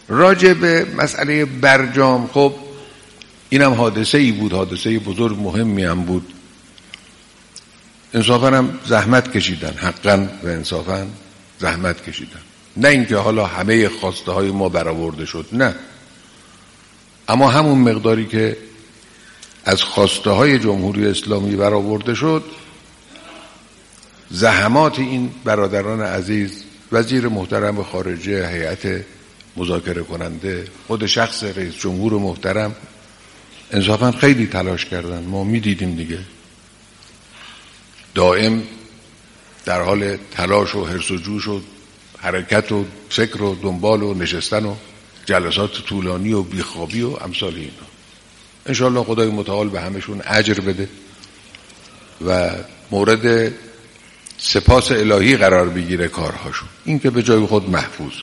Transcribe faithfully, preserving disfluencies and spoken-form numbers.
راجع به مسئله برجام، خب اینم حادثه ای بود، حادثه بزرگ مهمی هم بود. انصافاً هم زحمت کشیدن، حقاً و انصافاً زحمت کشیدن. نه اینکه حالا همه خواسته های ما برآورده شد، نه، اما همون مقداری که از خواسته های جمهوری اسلامی برآورده شد، زحمات این برادران عزیز، وزیر محترم خارجه، هیئت مذاکره کننده، خود شخص رئیس جمهور محترم، انصافاً خیلی تلاش کردن. ما میدیدیم دیگه، دائم در حال تلاش و حرص و جوش و حرکت و فکر و دنبال و نشستن و جلسات طولانی و بیخوابی و امثال اینا. انشاءالله خدای متعال به همشون اجر بده و مورد سپاس الهی قرار بگیره کارهاشون، این که به جای خود محفوظ.